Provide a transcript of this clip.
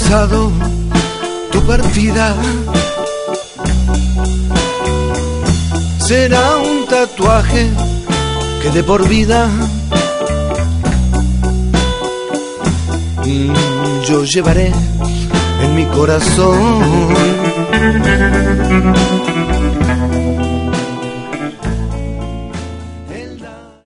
pensado tu partida. Será un tatuaje que de por vida yo llevaré en mi corazón.